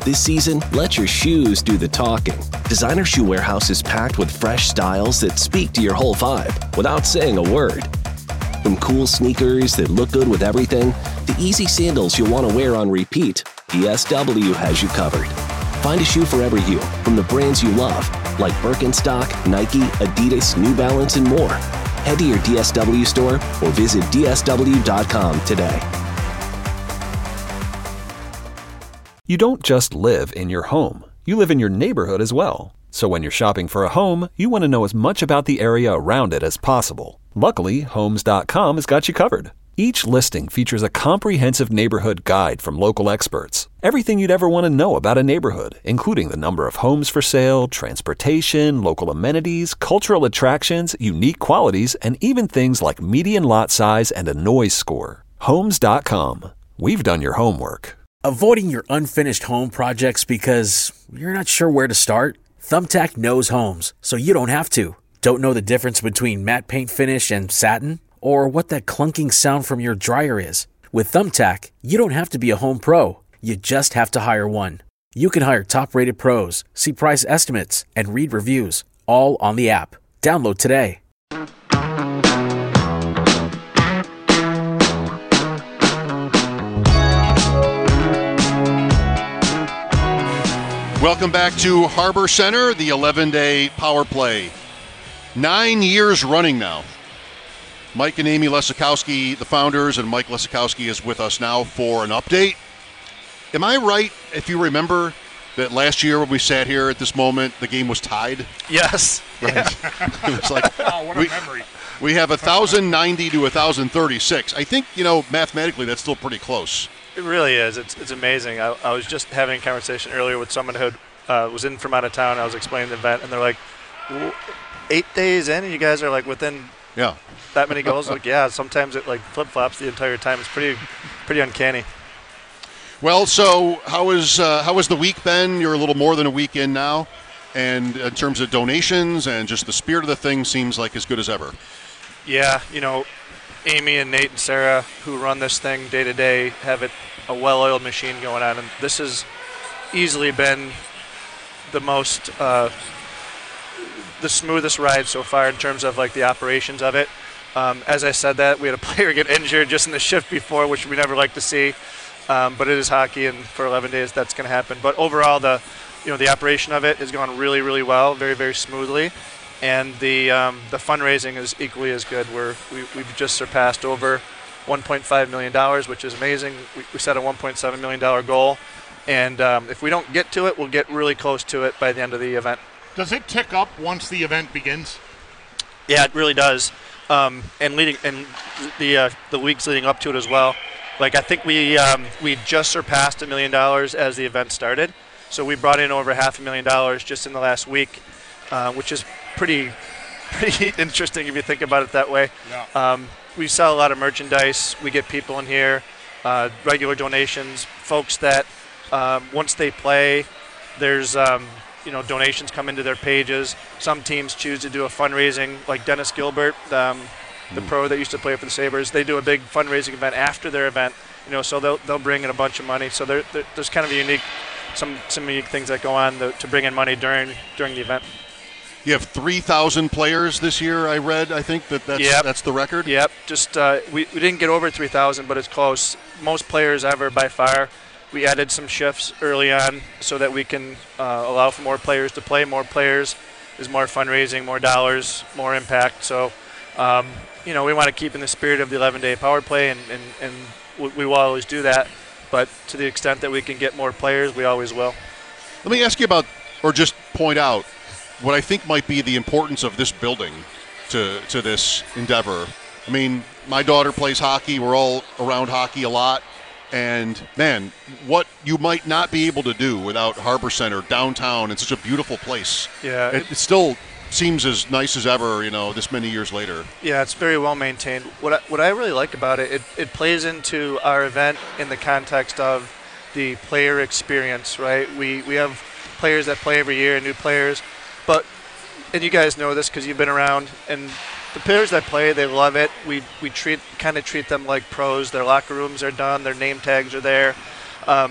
This season, let your shoes do the talking. Designer Shoe Warehouse is packed with fresh styles that speak to your whole vibe without saying a word. From cool sneakers that look good with everything, to easy sandals you'll want to wear on repeat, DSW has you covered. Find a shoe for every you, from the brands you love, like Birkenstock, Nike, Adidas, New Balance, and more. Head to your DSW store or visit dsw.com today. You don't just live in your home. You live in your neighborhood as well. So when you're shopping for a home, you want to know as much about the area around it as possible. Luckily, Homes.com has got you covered. Each listing features a comprehensive neighborhood guide from local experts. Everything you'd ever want to know about a neighborhood, including the number of homes for sale, transportation, local amenities, cultural attractions, unique qualities, and even things like median lot size and a noise score. Homes.com. We've done your homework. Avoiding your unfinished home projects because you're not sure where to start? Thumbtack knows homes, so you don't have to. Don't know the difference between matte paint finish and satin? Or what that clunking sound from your dryer is? With Thumbtack, you don't have to be a home pro. You just have to hire one. You can hire top-rated pros, see price estimates, and read reviews, all on the app. Download today. Welcome back to Harbor Center, the 11-day power play. 9 years running now. Mike and Amy Lesikowski, the founders, and Mike Lesikowski is with us now for an update. Am I right, if you remember, that last year when we sat here at this moment, the game was tied? Yes. Right. Yeah. It was like, oh, what a memory. We have 1,090 to 1,036. I think, mathematically that's still pretty close. It really is. It's amazing. I was just having a conversation earlier with someone who was in from out of town. I was explaining the event, and they're like, 8 days in, and you guys are like within that many goals? Like, yeah, sometimes it like flip-flops the entire time. It's pretty uncanny. Well, so how has the week been? You're a little more than a week in now, and in terms of donations and just the spirit of the thing seems like as good as ever. Yeah, Amy and Nate and Sarah, who run this thing day to day, have a well-oiled machine going on, and this has easily been the most the smoothest ride so far in terms of like the operations of it. As I said that, we had a player get injured just in the shift before, which we never like to see, but it is hockey, and for 11 days that's going to happen. But overall, the operation of it has gone really, really well, very, very smoothly. And the fundraising is equally as good. We've just surpassed over $1.5 million, which is amazing. We set a $1.7 million goal, and if we don't get to it, we'll get really close to it by the end of the event. Does it tick up once the event begins? Yeah, it really does. And the weeks leading up to it as well. Like I think we just surpassed $1 million as the event started, so we brought in over $500,000 just in the last week, which is pretty interesting if you think about it that way. Yeah. We sell a lot of merchandise. We get people in here, regular donations, folks that once they play, there's donations come into their pages. Some teams choose to do a fundraising, like Dennis Gilbert, the pro that used to play for the Sabres. They do a big fundraising event after their event, so they'll bring in a bunch of money. So there's kind of some unique things that go on to bring in money during the event. You have 3,000 players this year, I read. I think that's the record? Yep. Just we didn't get over 3,000, but it's close. Most players ever by far. We added some shifts early on so that we can allow for more players to play. More players is more fundraising, more dollars, more impact. So, we want to keep in the spirit of the 11-day power play, and we will always do that. But to the extent that we can get more players, we always will. Let me ask you about, or just point out, what I think might be the importance of this building to this endeavor. I mean, my daughter plays hockey. We're all around hockey a lot. And, man, what you might not be able to do without Harbor Center downtown in such a beautiful place. Yeah. It still seems as nice as ever, this many years later. Yeah, it's very well maintained. What I really like about it plays into our event in the context of the player experience, right? We have players that play every year, new players. And you guys know this because you've been around, and the players that play, they love it. We treat them like pros. Their locker rooms are done. Their name tags are there.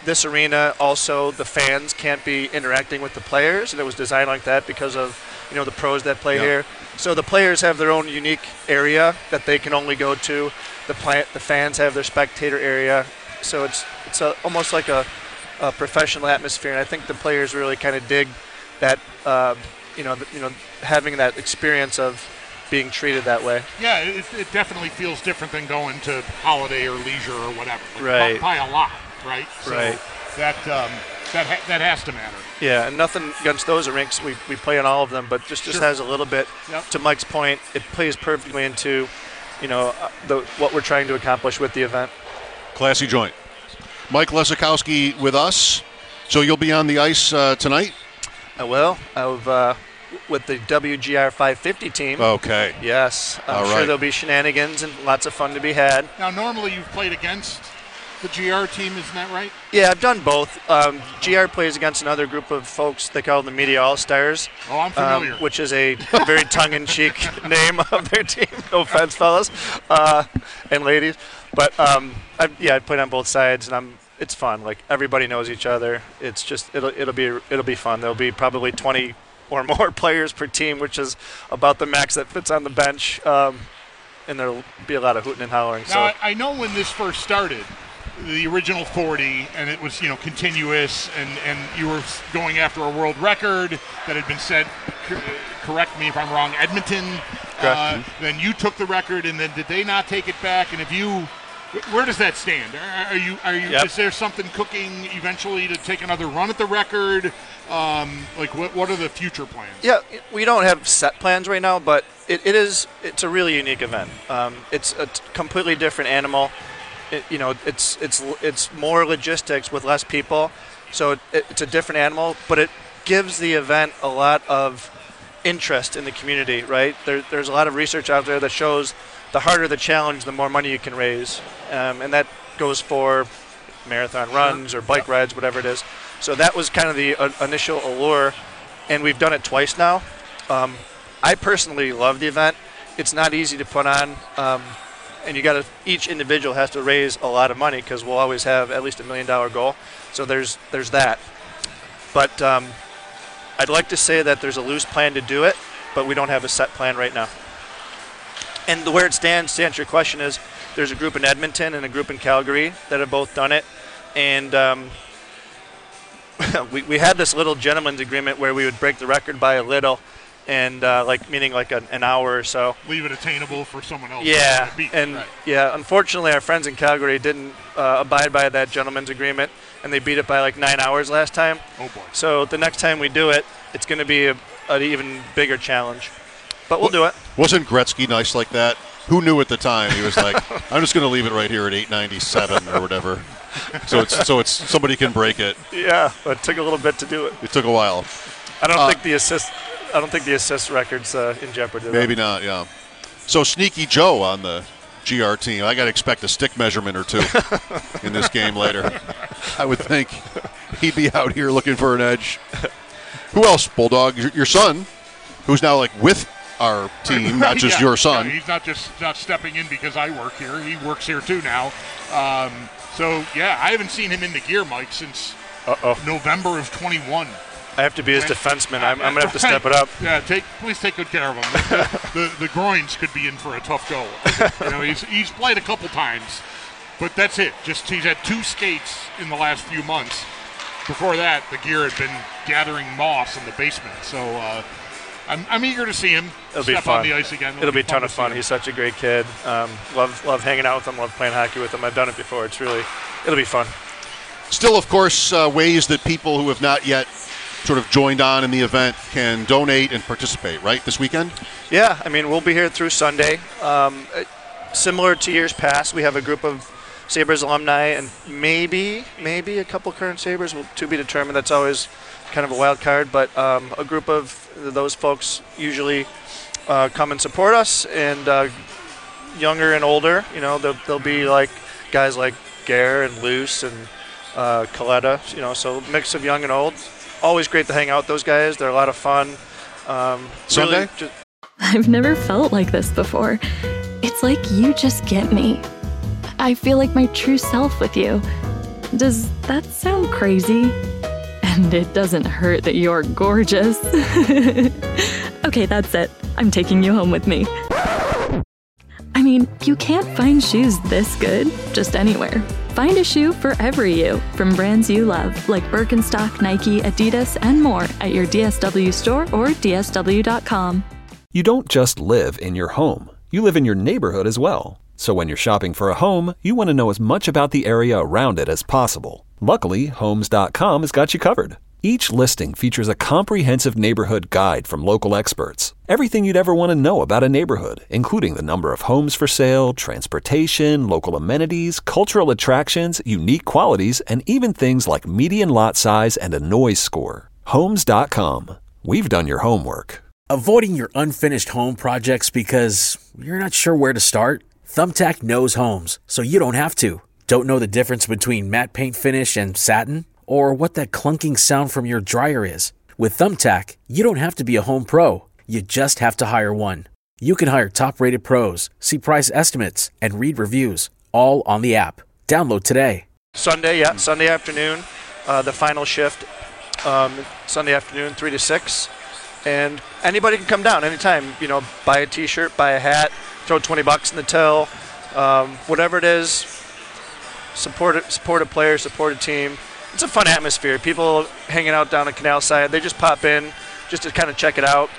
this arena, also the fans can't be interacting with the players, and it was designed like that because of the pros that play here. So the players have their own unique area that they can only go to. The fans have their spectator area. So it's almost like a professional atmosphere, and I think the players really kind of dig that. Having that experience of being treated that way. Yeah, it definitely feels different than going to Holiday or Leisure or whatever. Right. By a lot, right? So right. That has to matter. Yeah, and nothing against those rinks. We play in all of them, but just Sure. has a little bit. Yep. To Mike's point, it plays perfectly into, what we're trying to accomplish with the event. Classy joint. Mike Lesakowski with us. So you'll be on the ice tonight? I will. With the WGR 550 team. Okay. Yes. I'm sure there'll be shenanigans and lots of fun to be had. Now, normally you've played against the GR team, isn't that right? Yeah, I've done both. GR plays against another group of folks they call the Media All-Stars. Oh, I'm familiar. Which is a very tongue-in-cheek name of their team. No offense, fellas and ladies. But I played on both sides, and it's fun. Like, everybody knows each other. It's just it'll be fun. There'll be probably 20 or more players per team, which is about the max that fits on the bench. And there'll be a lot of hooting and hollering. Now, I know when this first started, the original 40, and it was continuous, and you were going after a world record that had been set. Correct me if I'm wrong. Edmonton. Then you took the record, and then did they not take it back? And where does that stand? Are you? Yep. Is there something cooking eventually to take another run at the record? What are the future plans? Yeah, we don't have set plans right now, but it's a really unique event. It's a completely different animal. It's more logistics with less people, so it's a different animal, but it gives the event a lot of interest in the community, right? There's a lot of research out there that shows the harder the challenge, the more money you can raise, and that goes for marathon runs or bike rides, whatever it is. So that was kind of the initial allure, and we've done it twice now. I personally love the event. It's not easy to put on, and each individual has to raise a lot of money because we'll always have at least $1 million goal. So there's that. But I'd like to say that there's a loose plan to do it, but we don't have a set plan right now. And where it stands, to answer your question, is there's a group in Edmonton and a group in Calgary that have both done it. And we had this little gentleman's agreement where we would break the record by a little, and meaning an hour or so. Leave it attainable for someone else. Yeah, to beat, and right. Unfortunately, our friends in Calgary didn't abide by that gentleman's agreement, and they beat it by 9 hours last time. Oh boy! So the next time we do it, it's going to be an even bigger challenge. But we'll do it. Wasn't Gretzky nice like that? Who knew at the time? He was like, I'm just going to leave it right here at 897 or whatever. So it's somebody can break it. Yeah, but it took a little bit to do it. It took a while. I don't think the assist record's in jeopardy. Maybe not, yeah. So Sneaky Joe on the GR team. I got to expect a stick measurement or two in this game later. I would think he'd be out here looking for an edge. Who else, Bulldog? Your son, who's now with our team, not just your son. Yeah, he's not stepping in because I work here. He works here too now. I haven't seen him in the gear, Mike, since November of 21. I have to be his defenseman. I'm going to have to step it up. Yeah, please take good care of him. The groins could be in for a tough go. He's played a couple times, but that's it. Just he's had 2 skates in the last few months. Before that, the gear had been gathering moss in the basement. So I'm eager to see him step on the ice again. It'll be a ton of fun. He's such a great kid. Love hanging out with him. Love playing hockey with him. I've done it before. It'll be fun. Still, of course, ways that people who have not yet sort of joined on in the event can donate and participate, right, this weekend? Yeah, we'll be here through Sunday. Similar to years past, we have a group of Sabres alumni and maybe a couple current Sabres to be determined. That's always kind of a wild card, but a group of those folks usually come and support us, and younger and older, they'll be guys like Gare and Luce and Coletta, so mix of young and old. Always great to hang out with those guys. They're a lot of fun. Sunday? I've never felt like this before. It's like you just get me. I feel like my true self with you. Does that sound crazy? And it doesn't hurt that you're gorgeous. Okay, that's it. I'm taking you home with me. I mean, you can't find shoes this good just anywhere. Find a shoe for every you from brands you love, like Birkenstock, Nike, Adidas, and more at your DSW store or DSW.com. You don't just live in your home. You live in your neighborhood as well. So when you're shopping for a home, you want to know as much about the area around it as possible. Luckily, Homes.com has got you covered. Each listing features a comprehensive neighborhood guide from local experts. Everything you'd ever want to know about a neighborhood, including the number of homes for sale, transportation, local amenities, cultural attractions, unique qualities, and even things like median lot size and a noise score. Homes.com. We've done your homework. Avoiding your unfinished home projects because you're not sure where to start? Thumbtack knows homes, so you don't have to. Don't know the difference between matte paint finish and satin? Or what that clunking sound from your dryer is? With Thumbtack, you don't have to be a home pro. You just have to hire one. You can hire top-rated pros, see price estimates, and read reviews, all on the app. Download today. Sunday afternoon, the final shift, Sunday afternoon, 3 to 6. And anybody can come down anytime, buy a T-shirt, buy a hat, throw $20 in the till, whatever it is, support a player, support a team. It's a fun atmosphere. People hanging out down the canal side, they just pop in just to kind of check it out.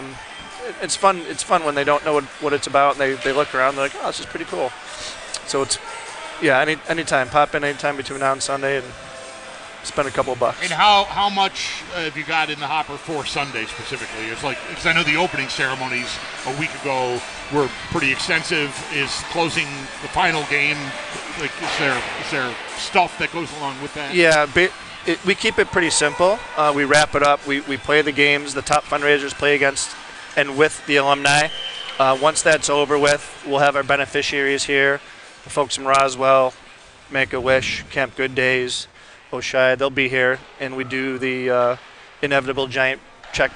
It's fun. It's fun when they don't know what it's about and they look around. They're like, oh, this is pretty cool. So it's, anytime. Pop in anytime between now and Sunday and spend a couple of bucks. And how much have you got in the hopper for Sunday specifically? It's like, because I know the opening ceremonies a week ago were pretty extensive. Is closing the final game, like, is there stuff that goes along with that? Yeah, we keep it pretty simple. We wrap it up. We play the games. The top fundraisers play against and with the alumni. Once that's over with, we'll have our beneficiaries here. The folks from Roswell, Make-A-Wish, Camp Good Days, Oshai, they'll be here, and we do the inevitable giant check.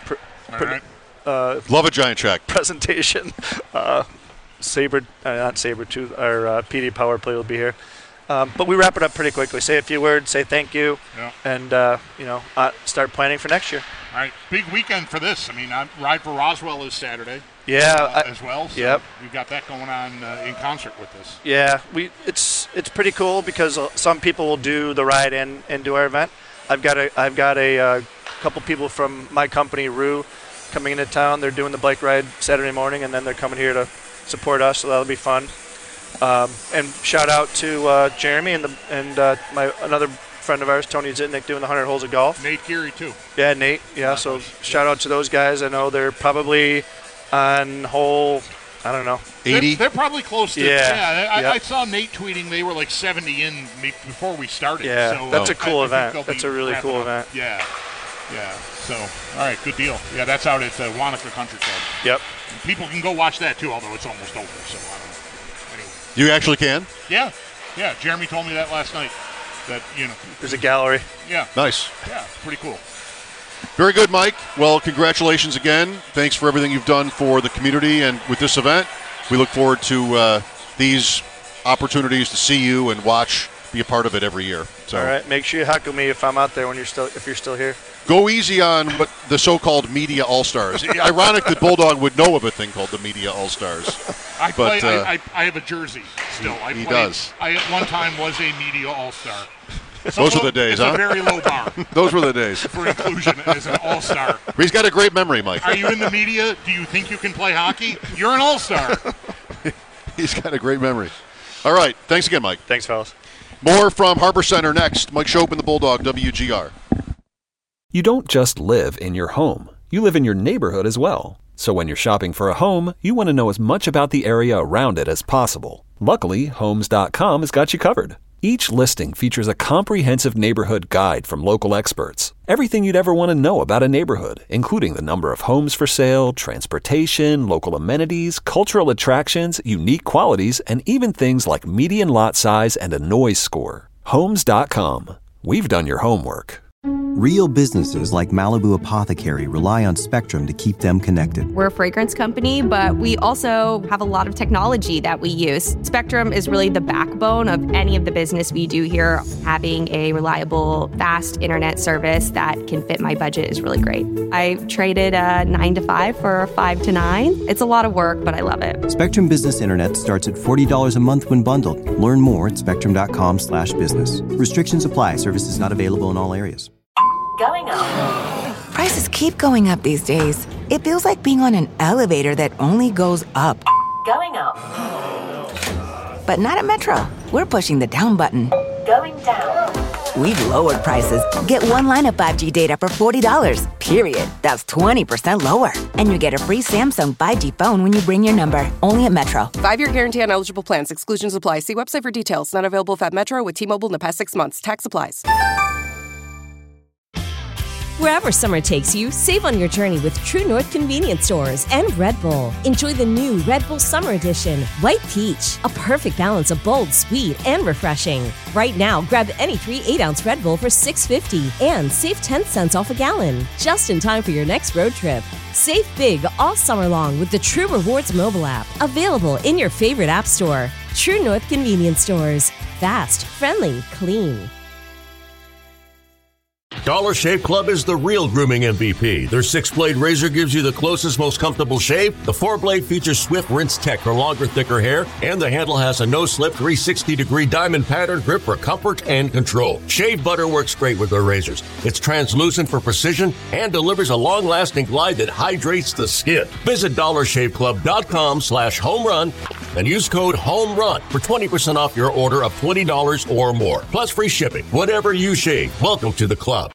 Love a giant check presentation. Not Sabertooth, our PD Power Play will be here. But we wrap it up pretty quickly. Say a few words, say thank you, and start planning for next year. All right, big weekend for this. I mean, Ride for Roswell is Saturday. Yeah, as well. So yep. We've got that going on in concert with this. Yeah, it's pretty cool because some people will do the ride and do our event. I've got a couple people from my company, Rue, coming into town. They're doing the bike ride Saturday morning, and then they're coming here to support us. So that'll be fun. And shout out to Jeremy and another friend of ours, Tony Zitnick, doing the 100 holes of golf. Nate Geary too. Yeah, Nate. Yeah, so shout out to those guys. I know they're probably on hole, I don't know, 80. They're probably close to. Yeah. I saw Nate tweeting they were like 70 in before we started. Yeah, so, that's a cool event. That's a really cool event. Yeah. So, all right, good deal. Yeah, that's out at Wanaka Country Club. Yep. And people can go watch that too, although it's almost over. So, anyway. You actually can? Yeah. Jeremy told me that last night. That there's a gallery. Yeah. Nice. Yeah, pretty cool. Very good, Mike. Well, congratulations again. Thanks for everything you've done for the community and with this event. We look forward to these opportunities to see you and watch, be a part of it every year. So. All right. Make sure you heckle me if I'm out there if you're still here. Go easy on what the so-called Media All-Stars. Ironic that Bulldog would know of a thing called the Media All-Stars. I have a jersey still. He does. I at one time was a Media All-Star. Those were the days, it's a very low bar. Those were the days. For inclusion as an all-star. He's got a great memory, Mike. Are you in the media? Do you think you can play hockey? You're an all-star. He's got a great memory. All right. Thanks again, Mike. Thanks, fellas. More from Harbor Center next. Mike Schopp and the Bulldog, WGR. You don't just live in your home. You live in your neighborhood as well. So when you're shopping for a home, you want to know as much about the area around it as possible. Luckily, Homes.com has got you covered. Each listing features a comprehensive neighborhood guide from local experts. Everything you'd ever want to know about a neighborhood, including the number of homes for sale, transportation, local amenities, cultural attractions, unique qualities, and even things like median lot size and a noise score. Homes.com. We've done your homework. Real businesses like Malibu Apothecary rely on Spectrum to keep them connected. We're a fragrance company, but we also have a lot of technology that we use. Spectrum is really the backbone of any of the business we do here. Having a reliable, fast internet service that can fit my budget is really great. I traded a 9 to 5 for a 5 to 9. It's a lot of work, but I love it. Spectrum Business Internet starts at $40 a month when bundled. Learn more at spectrum.com/business. Restrictions apply. Services not available in all areas. Going up. Prices keep going up these days. It feels like being on an elevator that only goes up. Going up. But not at Metro. We're pushing the down button. Going down. We've lowered prices. Get one line of 5G data for $40, period. That's 20% lower. And you get a free Samsung 5G phone when you bring your number. Only at Metro. 5-year guarantee on eligible plans. Exclusions apply. See website for details. Not available at Metro with T-Mobile in the past 6 months. Tax applies. Wherever summer takes you, save on your journey with True North convenience stores and Red Bull. Enjoy the new Red Bull Summer Edition, White Peach, a perfect balance of bold, sweet, and refreshing. Right now, grab any 3 8-ounce Red Bull for $6.50 and save 10 cents off a gallon, just in time for your next road trip. Save big all summer long with the True Rewards mobile app, available in your favorite app store. True North convenience stores. Fast, friendly, clean. Dollar Shave Club is the real grooming MVP. Their 6-blade razor gives you the closest, most comfortable shave. The 4-blade features Swift Rinse Tech for longer, thicker hair. And the handle has a no-slip 360-degree diamond pattern grip for comfort and control. Shave butter works great with their razors. It's translucent for precision and delivers a long-lasting glide that hydrates the skin. Visit DollarShaveClub.com/homerun and use code HOMERUN for 20% off your order of $20 or more. Plus free shipping. Whatever you shave, welcome to the club.